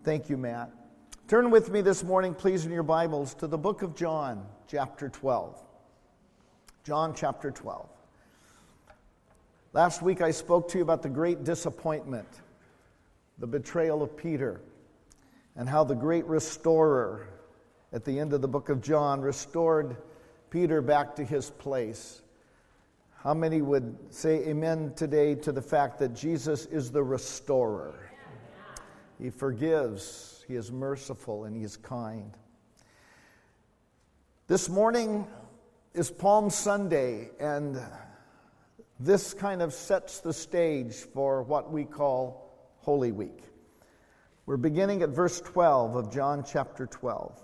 Thank you, Matt. Turn with me this morning, please, in your Bibles to the book of John, chapter 12. John chapter 12. Last week I spoke to you about the great disappointment, the betrayal of Peter, and how the great restorer at the end of the book of John restored Peter back to his place. How many would say amen today to the fact that Jesus is the restorer? He forgives, He is merciful, and He is kind. This morning is Palm Sunday, and this kind of sets the stage for what we call Holy Week. We're beginning at verse 12 of John chapter 12.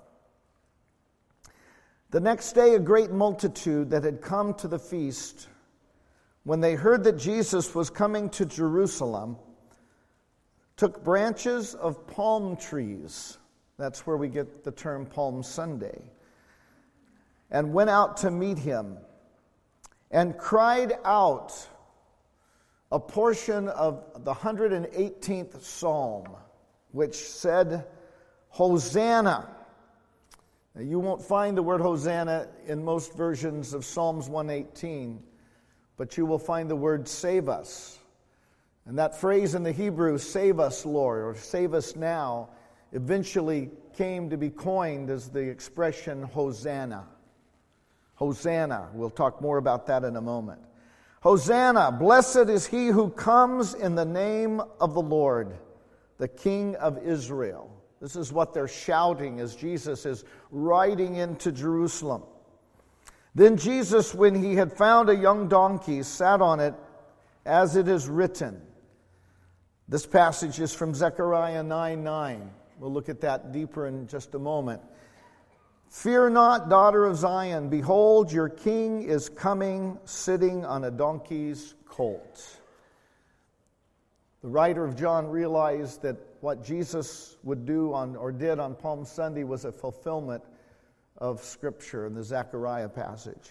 The next day, a great multitude that had come to the feast, when they heard that Jesus was coming to Jerusalem, took branches of palm trees, that's where we get the term Palm Sunday, and went out to meet him, and cried out a portion of the 118th Psalm, which said, Hosanna. Now, you won't find the word Hosanna in most versions of Psalms 118, but you will find the word save us. And that phrase in the Hebrew, save us, Lord, or save us now, eventually came to be coined as the expression Hosanna. Hosanna. We'll talk more about that in a moment. Hosanna, blessed is he who comes in the name of the Lord, the King of Israel. This is what they're shouting as Jesus is riding into Jerusalem. Then Jesus, when he had found a young donkey, sat on it, as it is written. This passage is from Zechariah 9:9. We'll look at that deeper in just a moment. Fear not, daughter of Zion. Behold, your king is coming, sitting on a donkey's colt. The writer of John realized that what Jesus would do did on Palm Sunday was a fulfillment of Scripture in the Zechariah passage.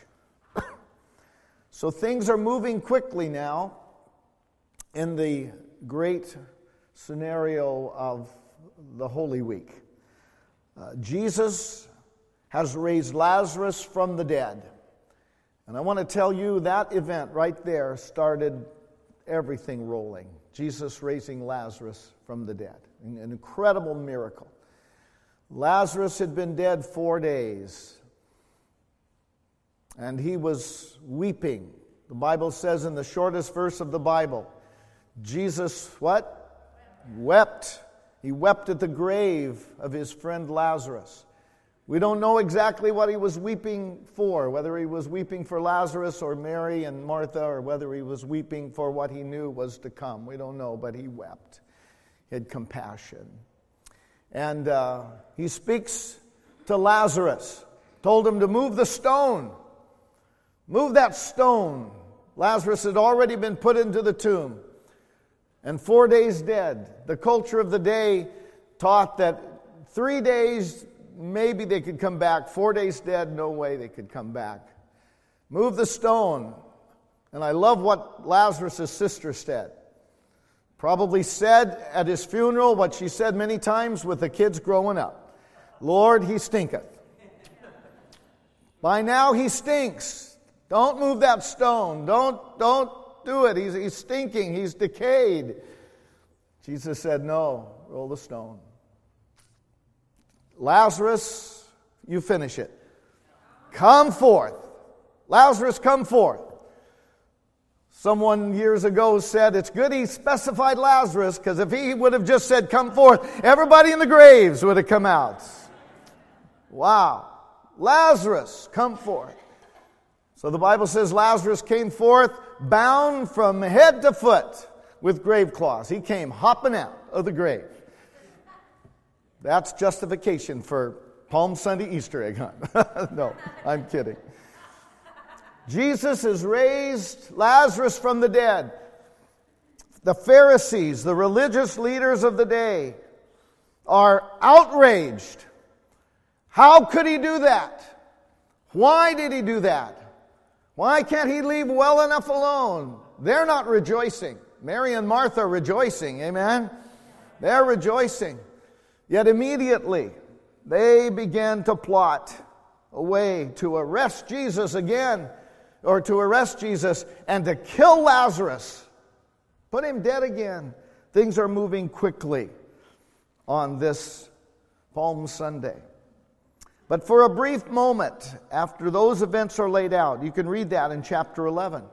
So things are moving quickly now in the great scenario of the Holy Week. Jesus has raised Lazarus from the dead. And I want to tell you that event right there started everything rolling. Jesus raising Lazarus from the dead. An incredible miracle. Lazarus had been dead 4 days. And he was weeping. The Bible says in the shortest verse of the Bible, Jesus, what? Wept. He wept at the grave of his friend Lazarus. We don't know exactly what he was weeping for, whether he was weeping for Lazarus or Mary and Martha, or whether he was weeping for what he knew was to come. We don't know, but he wept. He had compassion. And he speaks to Lazarus, told him to move the stone. Move that stone. Lazarus had already been put into the tomb. And 4 days dead. The culture of the day taught that 3 days, maybe they could come back. 4 days dead, no way they could come back. Move the stone. And I love what Lazarus' sister said. Probably said at his funeral what she said many times with the kids growing up. Lord, he stinketh. By now he stinks. Don't move that stone. Don't do it. He's stinking. He's decayed. Jesus said, no, roll the stone. Lazarus, you finish it. Come forth. Lazarus, come forth. Someone years ago said, it's good he specified Lazarus, because if he would have just said, come forth, everybody in the graves would have come out. Wow. Lazarus, come forth. So the Bible says Lazarus came forth bound from head to foot with grave cloths. He came hopping out of the grave. That's justification for Palm Sunday Easter egg hunt. No, I'm kidding. Jesus has raised Lazarus from the dead. The Pharisees, the religious leaders of the day, are outraged. How could he do that? Why did he do that? Why can't he leave well enough alone? They're not rejoicing. Mary and Martha are rejoicing, amen? They're rejoicing. Yet immediately they began to plot a way to arrest Jesus again, or to arrest Jesus and to kill Lazarus. Put him dead again. Things are moving quickly on this Palm Sunday. But for a brief moment, after those events are laid out, you can read that in chapter 11.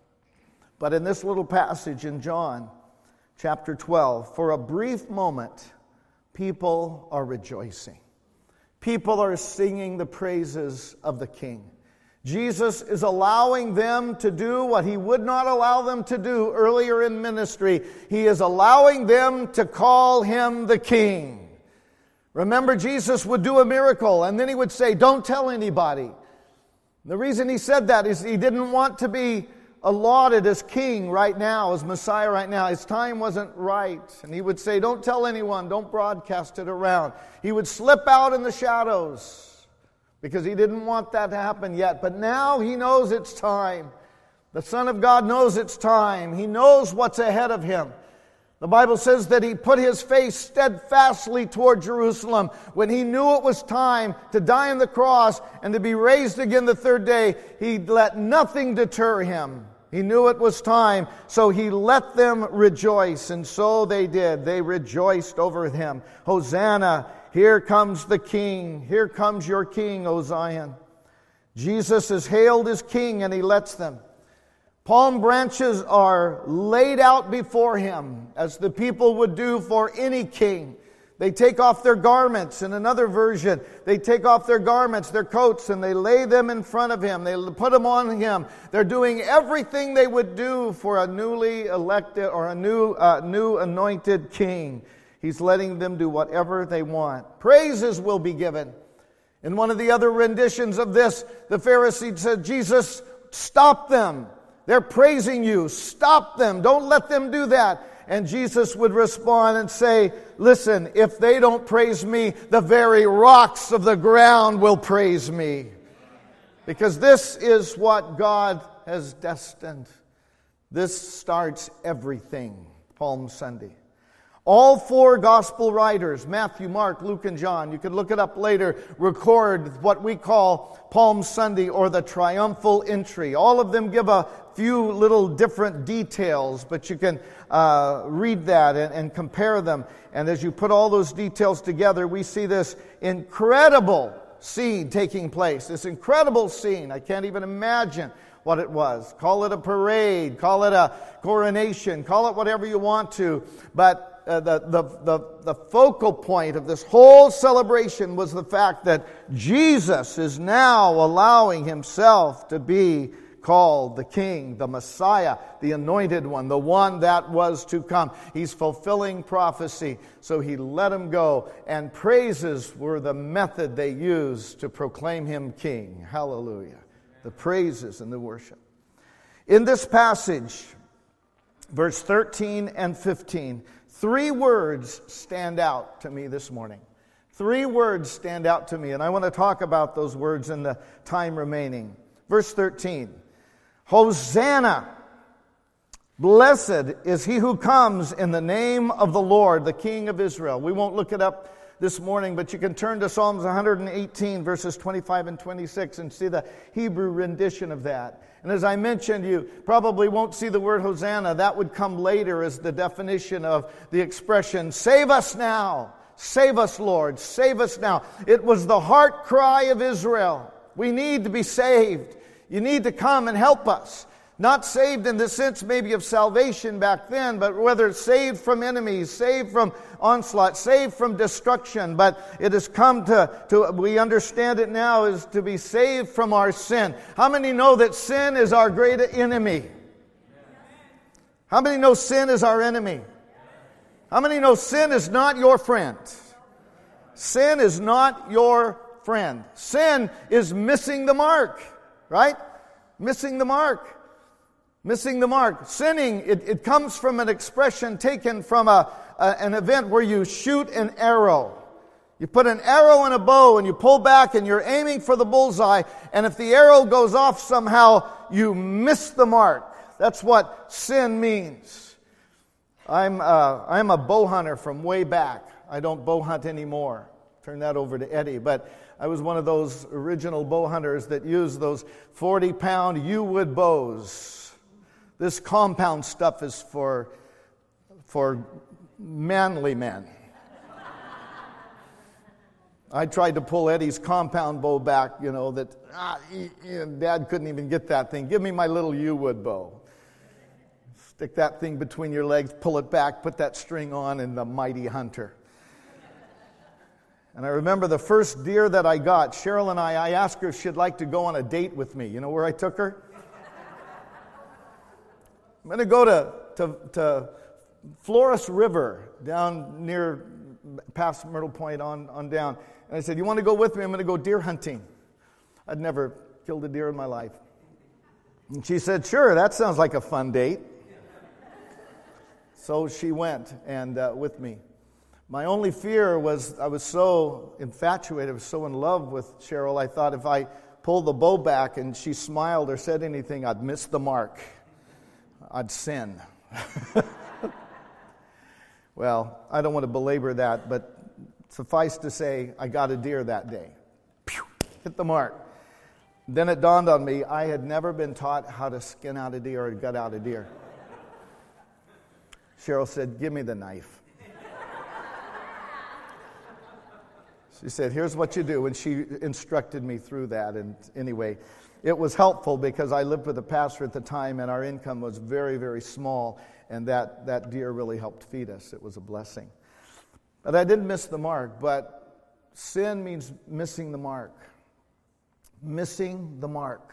But in this little passage in John, chapter 12, for a brief moment, people are rejoicing. People are singing the praises of the King. Jesus is allowing them to do what he would not allow them to do earlier in ministry. He is allowing them to call him the King. Remember, Jesus would do a miracle, and then he would say, "Don't tell anybody." The reason he said that is he didn't want to be lauded as king right now, as Messiah right now. His time wasn't right. And he would say, "Don't tell anyone, don't broadcast it around." He would slip out in the shadows because he didn't want that to happen yet. But now he knows it's time. The Son of God knows it's time. He knows what's ahead of him. The Bible says that he put his face steadfastly toward Jerusalem. When he knew it was time to die on the cross and to be raised again the third day, he let nothing deter him. He knew it was time, so he let them rejoice, and so they did. They rejoiced over him. Hosanna, here comes the King. Here comes your King, O Zion. Jesus is hailed as King, and he lets them. Palm branches are laid out before him, as the people would do for any king. They take off their garments. In another version, they take off their garments, their coats, and they lay them in front of him. They put them on him. They're doing everything they would do for a newly elected or a new anointed king. He's letting them do whatever they want. Praises will be given. In one of the other renditions of this, the Pharisee said, "Jesus, stop them. They're praising you. Stop them. Don't let them do that." And Jesus would respond and say, "Listen, if they don't praise me, the very rocks of the ground will praise me." Because this is what God has destined. This starts everything, Palm Sunday. All four gospel writers, Matthew, Mark, Luke, and John, you can look it up later, record what we call Palm Sunday or the triumphal entry. All of them give a few little different details, but you can read that and compare them. And as you put all those details together, we see this incredible scene taking place. This incredible scene. I can't even imagine what it was. Call it a parade, call it a coronation, call it whatever you want to, but the focal point of this whole celebration was the fact that Jesus is now allowing himself to be called the King, the Messiah, the Anointed One, the one that was to come. He's fulfilling prophecy, so he let him go, and praises were the method they used to proclaim him King. Hallelujah. The praises and the worship. In this passage, verse 13 and 15, 3 words stand out to me this morning. 3 words stand out to me, and I want to talk about those words in the time remaining. Verse 13, Hosanna! Blessed is he who comes in the name of the Lord, the King of Israel. We won't look it up this morning, but you can turn to Psalms 118, verses 25 and 26, and see the Hebrew rendition of that. And as I mentioned, you probably won't see the word Hosanna. That would come later as the definition of the expression, "Save us now! Save us, Lord! Save us now!" It was the heart cry of Israel. We need to be saved. You need to come and help us. Not saved in the sense maybe of salvation back then, but whether saved from enemies, saved from onslaught, saved from destruction. But it has come to we understand it now, is to be saved from our sin. How many know that sin is our great enemy? How many know sin is our enemy? How many know sin is not your friend? Sin is not your friend. Sin is missing the mark, right? Missing the mark. Missing the mark. Sinning, it comes from an expression taken from an event where you shoot an arrow. You put an arrow in a bow and you pull back and you're aiming for the bullseye, and if the arrow goes off somehow, you miss the mark. That's what sin means. I'm a bow hunter from way back. I don't bow hunt anymore. Turn that over to Eddie. But I was one of those original bow hunters that used those 40-pound yew-wood bows. This compound stuff is for manly men. I tried to pull Eddie's compound bow back, Dad couldn't even get that thing. Give me my little yew-wood bow. Stick that thing between your legs, pull it back, put that string on, and the mighty hunter. And I remember the first deer that I got, Cheryl and I asked her if she'd like to go on a date with me. You know where I took her? I'm going to go to Flores River, down near past Myrtle Point on down. And I said, you want to go with me? I'm going to go deer hunting. I'd never killed a deer in my life. And she said, sure, that sounds like a fun date. So she went and with me. My only fear was I was so infatuated, I was so in love with Cheryl, I thought if I pulled the bow back and she smiled or said anything, I'd miss the mark. I'd sin. Well, I don't want to belabor that, but suffice to say, I got a deer that day. Pew! Hit the mark. Then it dawned on me, I had never been taught how to skin out a deer or gut out a deer. Cheryl said, give me the knife. She said, here's what you do. And she instructed me through that. And anyway, it was helpful because I lived with a pastor at the time and our income was very, very small. And that deer really helped feed us. It was a blessing. But I didn't miss the mark. But sin means missing the mark. Missing the mark.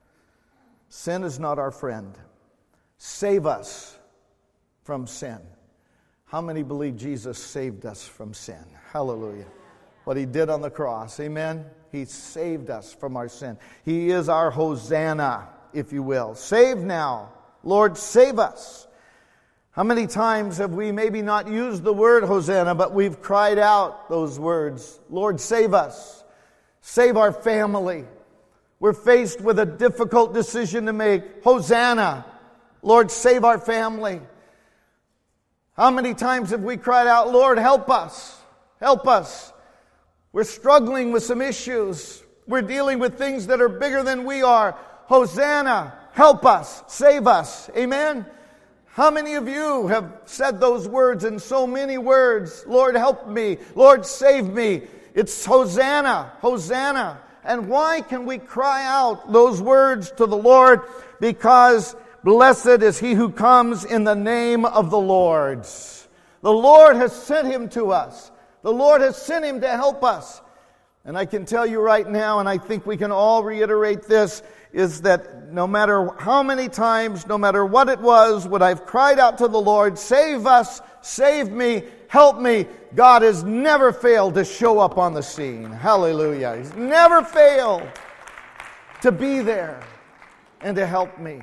Sin is not our friend. Save us from sin. How many believe Jesus saved us from sin? Hallelujah. What he did on the cross. Amen? He saved us from our sin. He is our Hosanna, if you will. Save now. Lord, save us. How many times have we maybe not used the word Hosanna, but we've cried out those words, Lord, save us. Save our family. We're faced with a difficult decision to make. Hosanna. Lord, save our family. How many times have we cried out, Lord, help us. Help us. We're struggling with some issues. We're dealing with things that are bigger than we are. Hosanna, help us, save us. Amen? How many of you have said those words in so many words? Lord, help me. Lord, save me. It's Hosanna, Hosanna. And why can we cry out those words to the Lord? Because blessed is he who comes in the name of the Lord. The Lord has sent him to us. The Lord has sent him to help us. And I can tell you right now, and I think we can all reiterate this, is that no matter how many times, no matter what it was, when I've cried out to the Lord, save us, save me, help me, God has never failed to show up on the scene. Hallelujah. He's never failed to be there and to help me.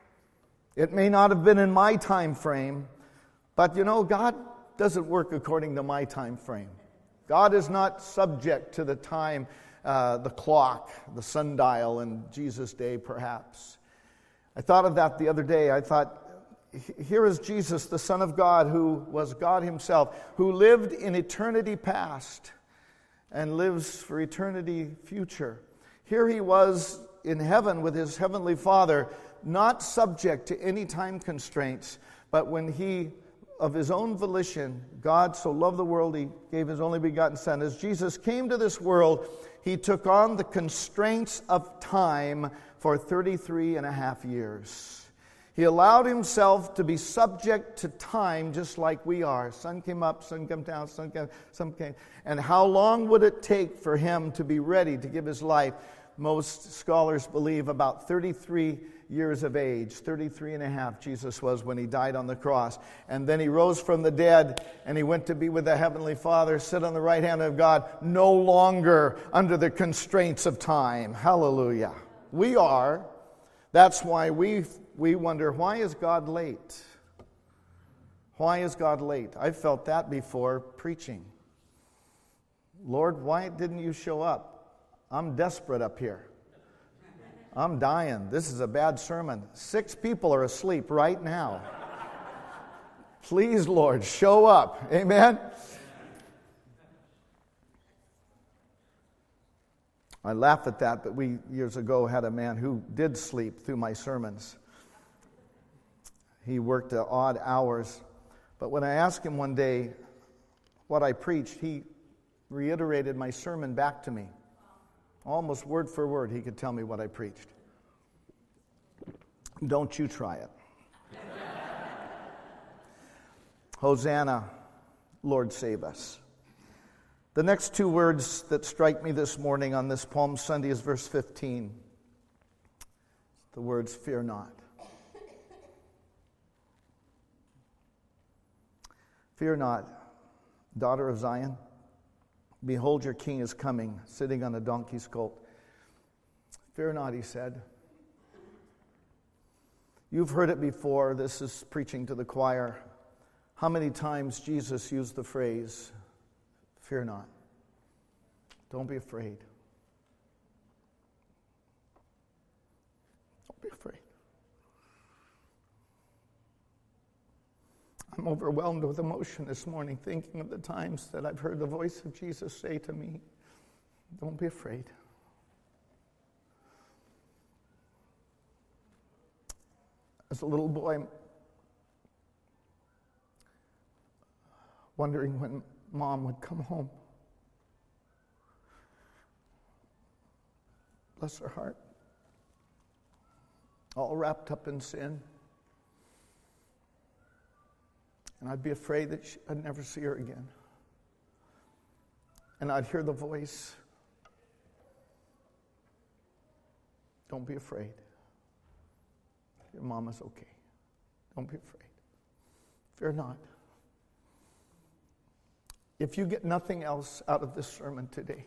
It may not have been in my time frame, but God doesn't work according to my time frame. God is not subject to the time, the clock, the sundial in Jesus' day, perhaps. I thought of that the other day. I thought, here is Jesus, the Son of God, who was God himself, who lived in eternity past and lives for eternity future. Here he was in heaven with his heavenly Father, not subject to any time constraints, but when he, of his own volition, God so loved the world, he gave his only begotten Son. As Jesus came to this world, he took on the constraints of time for 33 and a half years. He allowed himself to be subject to time just like we are. Sun came up, sun came down, sun came. And how long would it take for him to be ready to give his life? Most scholars believe about 33 years of age, 33 and a half Jesus was when he died on the cross. And then he rose from the dead and he went to be with the Heavenly Father, sit on the right hand of God, no longer under the constraints of time. Hallelujah. We are. That's why we wonder, why is God late? Why is God late? I've felt that before preaching. Lord, why didn't you show up? I'm desperate up here. I'm dying. This is a bad sermon. 6 people are asleep right now. Please, Lord, show up. Amen? I laugh at that, but we years ago had a man who did sleep through my sermons. He worked odd hours, but when I asked him one day what I preached, he reiterated my sermon back to me. Almost word for word, he could tell me what I preached. Don't you try it. Hosanna, Lord save us. The next two words that strike me this morning on this Palm Sunday is verse 15. The words, fear not. Fear not, daughter of Zion. Behold, your king is coming, sitting on a donkey's colt. Fear not, he said. You've heard it before. This is preaching to the choir. How many times Jesus used the phrase, fear not. Don't be afraid. Don't be afraid. I'm overwhelmed with emotion this morning thinking of the times that I've heard the voice of Jesus say to me, don't be afraid. As a little boy, wondering when Mom would come home. Bless her heart. All wrapped up in sin. And I'd be afraid that I'd never see her again. And I'd hear the voice, don't be afraid. Your mama's okay. Don't be afraid. Fear not. If you get nothing else out of this sermon today,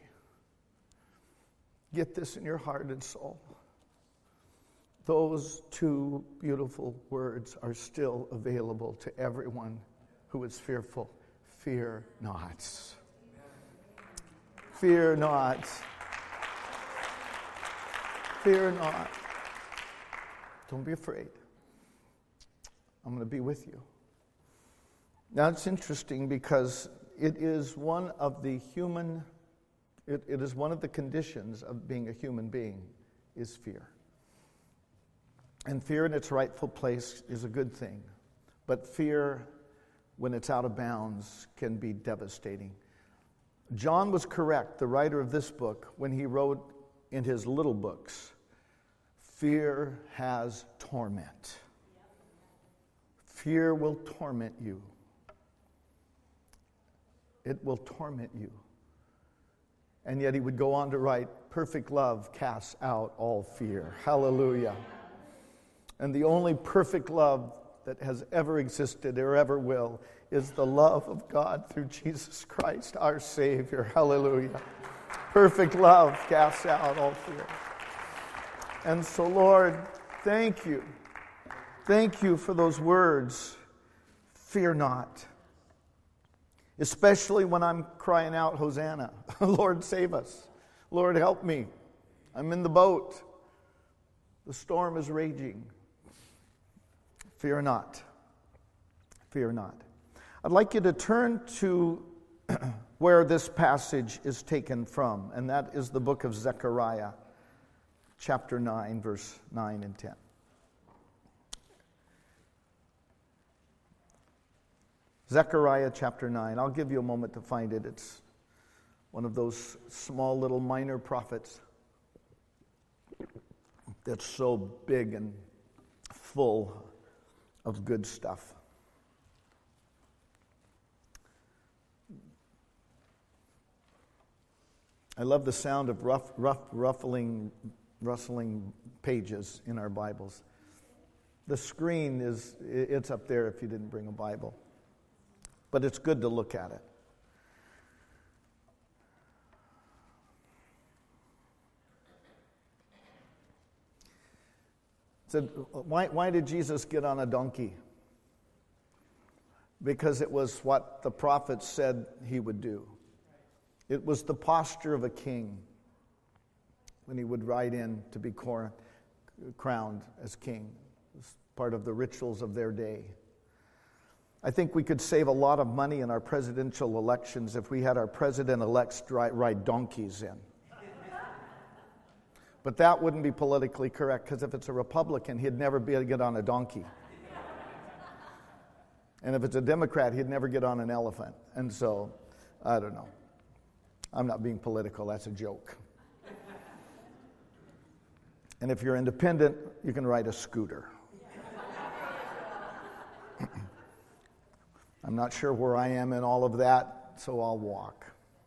get this in your heart and soul. Those two beautiful words are still available to everyone who is fearful. Fear not. Fear not. Fear not. Don't be afraid. I'm going to be with you. Now it's interesting because it is one of the it is one of the conditions of being a human being is fear. And fear in its rightful place is a good thing. But fear, when it's out of bounds, can be devastating. John was correct, the writer of this book, when he wrote in his little books, fear has torment. Fear will torment you. It will torment you. And yet he would go on to write, perfect love casts out all fear. Hallelujah. And the only perfect love that has ever existed or ever will is the love of God through Jesus Christ, our Savior. Hallelujah. Perfect love casts out all fear. And so, Lord, thank you. Thank you for those words. Fear not. Especially when I'm crying out, Hosanna. Lord, save us. Lord, help me. I'm in the boat. The storm is raging. Fear not. Fear not. I'd like you to turn to where this passage is taken from, and that is the book of Zechariah, chapter 9, verse 9 and 10. Zechariah chapter 9. I'll give you a moment to find it. It's one of those small little minor prophets that's so big and full of good stuff. I love the sound of rustling pages in our Bibles. The screen it's up there if you didn't bring a Bible. But it's good to look at it. So why did Jesus get on a donkey? Because it was what the prophets said he would do. It was the posture of a king when he would ride in to be crowned as king. It was part of the rituals of their day. I think we could save a lot of money in our presidential elections if we had our president-elects ride donkeys in. But that wouldn't be politically correct, because if it's a Republican, he'd never be able to get on a donkey. And if it's a Democrat, he'd never get on an elephant. And so, I don't know. I'm not being political, that's a joke. And if you're independent, you can ride a scooter. I'm not sure where I am in all of that, so I'll walk.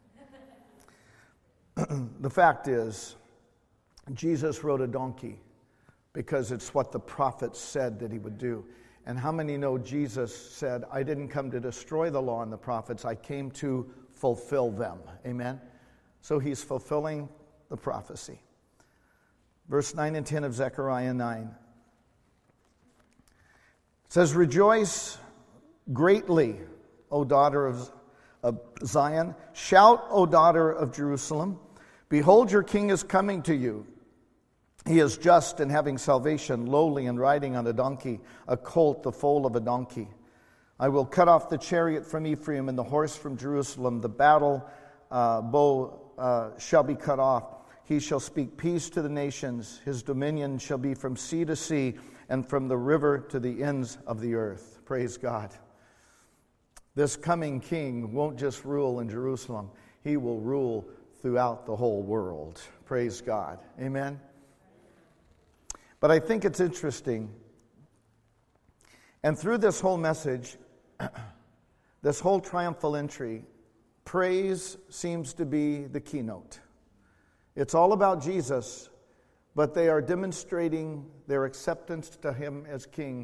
The fact is, Jesus rode a donkey because it's what the prophets said that he would do. And how many know Jesus said, I didn't come to destroy the law and the prophets, I came to fulfill them. Amen? So he's fulfilling the prophecy. Verse 9 and 10 of Zechariah 9. It says, Rejoice greatly, O daughter of Zion. Shout, O daughter of Jerusalem. Behold, your king is coming to you. He is just and having salvation, lowly and riding on a donkey, a colt, the foal of a donkey. I will cut off the chariot from Ephraim and the horse from Jerusalem. The battle bow shall be cut off. He shall speak peace to the nations. His dominion shall be from sea to sea and from the river to the ends of the earth. Praise God. This coming king won't just rule in Jerusalem. He will rule throughout the whole world. Praise God. Amen. But I think it's interesting. And through this whole message, this whole triumphal entry, praise seems to be the keynote. It's all about Jesus, but they are demonstrating their acceptance to him as king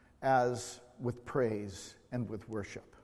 as with praise and with worship.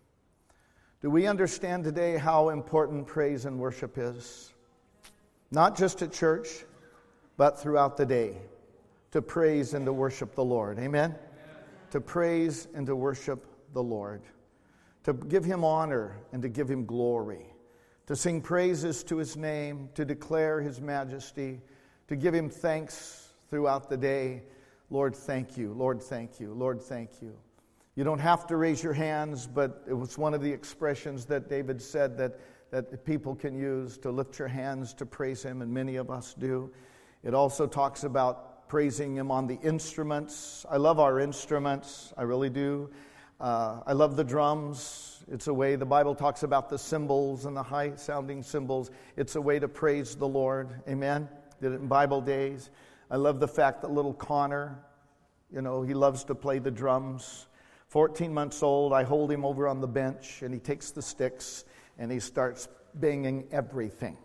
Do we understand today how important praise and worship is? Not just at church, but throughout the day. To praise and to worship the Lord. Amen? To praise and to worship the Lord. To give him honor and to give him glory. To sing praises to his name. To declare his majesty. To give him thanks throughout the day. Lord, thank you. Lord, thank you. Lord, thank you. You don't have to raise your hands, but it was one of the expressions that David said that people can use to lift your hands to praise him, and many of us do. It also talks about praising him on the instruments. I love our instruments. I really do. I love the drums. It's a way, the Bible talks about the cymbals and the high-sounding cymbals. It's a way to praise the Lord. Amen? Did it in Bible days. I love the fact that little Connor, he loves to play the drums. 14 months old, I hold him over on the bench, and he takes the sticks, and he starts banging everything.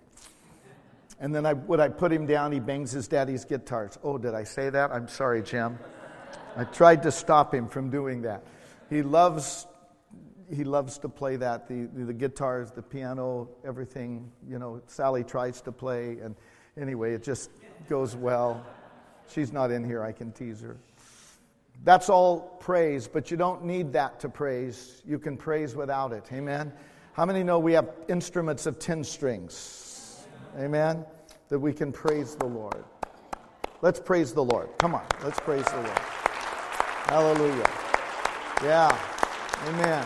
And then when I put him down, he bangs his daddy's guitars. Oh, did I say that? I'm sorry, Jim. I tried to stop him from doing that. He loves to play that, the guitars, the piano, everything. Sally tries to play, and anyway, it just goes well. She's not in here, I can tease her. That's all praise, but you don't need that to praise. You can praise without it. Amen? How many know we have instruments of 10 strings? Amen? That we can praise the Lord. Let's praise the Lord. Come on, let's praise the Lord. Hallelujah. Yeah. Amen.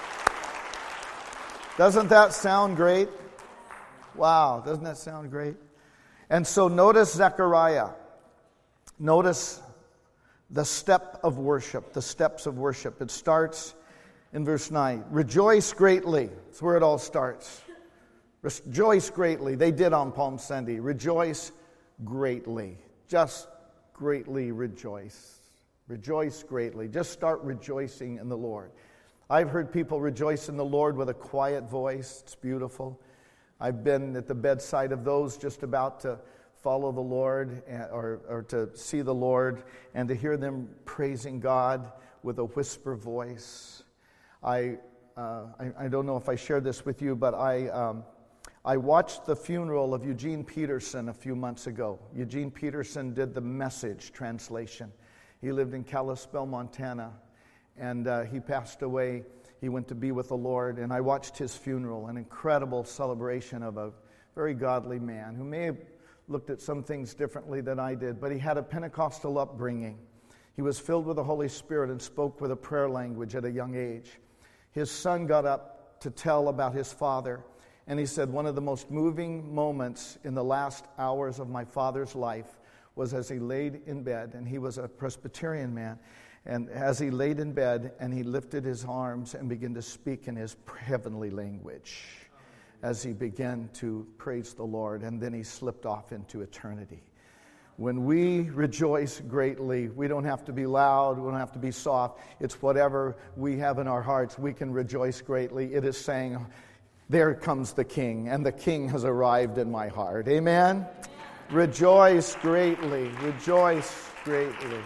Doesn't that sound great? Wow, doesn't that sound great? And so notice Zechariah. Notice the step of worship, the steps of worship. It starts in verse 9. Rejoice greatly. That's where it all starts. Rejoice greatly. They did on Palm Sunday. Rejoice greatly. Just greatly rejoice. Rejoice greatly. Just start rejoicing in the Lord. I've heard people rejoice in the Lord with a quiet voice. It's beautiful. I've been at the bedside of those just about to follow the Lord or to see the Lord and to hear them praising God with a whisper voice. I don't know if I shared this with you, but I watched the funeral of Eugene Peterson a few months ago. Eugene Peterson did the Message translation. He lived in Kalispell, Montana, and he passed away. He went to be with the Lord, and I watched his funeral, an incredible celebration of a very godly man who may have looked at some things differently than I did, but he had a Pentecostal upbringing. He was filled with the Holy Spirit and spoke with a prayer language at a young age. His son got up to tell about his father, And he said, one of the most moving moments in the last hours of my father's life was as he laid in bed, and he was a Presbyterian man, and as he laid in bed and he lifted his arms and began to speak in his heavenly language as he began to praise the Lord, and then he slipped off into eternity. When we rejoice greatly, we don't have to be loud, we don't have to be soft. It's whatever we have in our hearts, we can rejoice greatly. It is saying, there comes the King, and the King has arrived in my heart. Amen? Rejoice greatly. Rejoice greatly.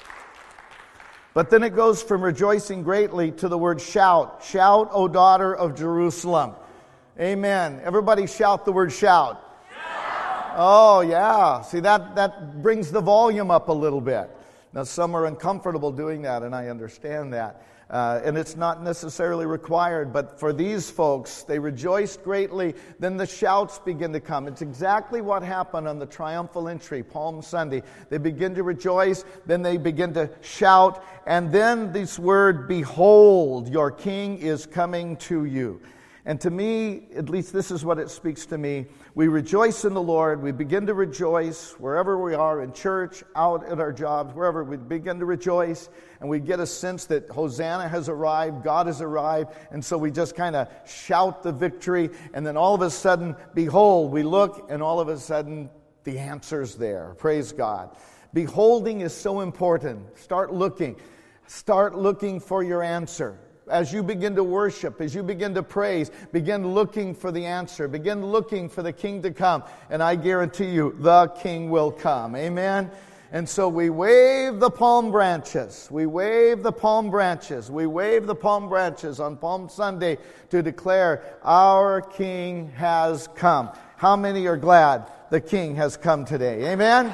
But then it goes from rejoicing greatly to the word shout. Shout, O daughter of Jerusalem. Amen. Everybody shout the word shout. Shout! Oh, yeah. See, that brings the volume up a little bit. Now, some are uncomfortable doing that, and I understand that. And it's not necessarily required, but for these folks, they rejoiced greatly, then the shouts begin to come. It's exactly what happened on the triumphal entry, Palm Sunday. They begin to rejoice, then they begin to shout, and then this word, behold, your King is coming to you. And to me, at least this is what it speaks to me. We rejoice in the Lord. We begin to rejoice wherever we are, in church, out at our jobs, wherever. We begin to rejoice, and we get a sense that Hosanna has arrived, God has arrived, and so we just kind of shout the victory, and then all of a sudden, behold, we look, and all of a sudden, the answer's there. Praise God. Beholding is so important. Start looking. Start looking for your answer. As you begin to worship, as you begin to praise, begin looking for the answer. Begin looking for the King to come. And I guarantee you, the King will come. Amen? And so we wave the palm branches. We wave the palm branches. We wave the palm branches on Palm Sunday to declare our King has come. How many are glad the King has come today? Amen?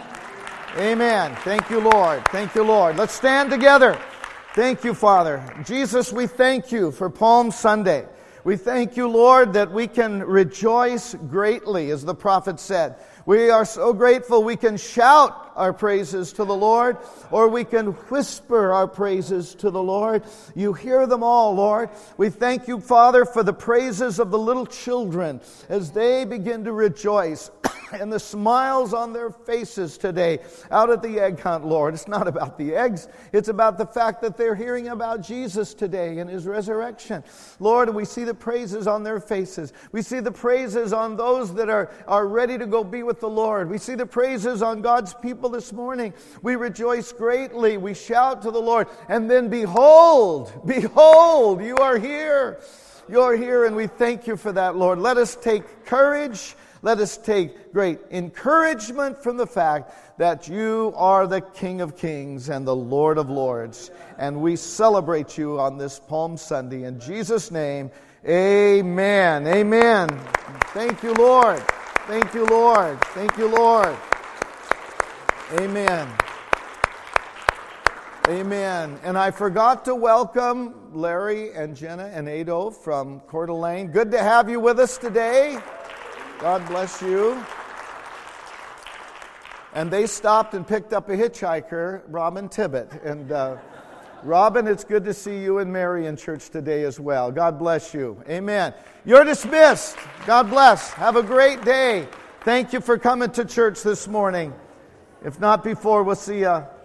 Amen. Thank you, Lord. Thank you, Lord. Let's stand together. Thank you, Father. Jesus, we thank you for Palm Sunday. We thank you, Lord, that we can rejoice greatly, as the prophet said. We are so grateful we can shout our praises to the Lord, or we can whisper our praises to the Lord. You hear them all, Lord. We thank you, Father, for the praises of the little children as they begin to rejoice. And the smiles on their faces today out at the egg hunt, Lord. It's not about the eggs. It's about the fact that they're hearing about Jesus today and His resurrection. Lord, we see the praises on their faces. We see the praises on those that are ready to go be with the Lord. We see the praises on God's people this morning. We rejoice greatly. We shout to the Lord. And then behold, behold, you are here. You're here, and we thank you for that, Lord. Let us take courage. Let us take great encouragement from the fact that you are the King of Kings and the Lord of Lords. And we celebrate you on this Palm Sunday. In Jesus' name, amen. Amen. Thank you, Lord. Thank you, Lord. Thank you, Lord. Amen. Amen. And I forgot to welcome Larry and Jenna and Ado from Coeur d'Alene. Good to have you with us today. God bless you. And they stopped and picked up a hitchhiker, Robin Tibbet. And Robin, it's good to see you and Mary in church today as well. God bless you. Amen. You're dismissed. God bless. Have a great day. Thank you for coming to church this morning. If not before, we'll see you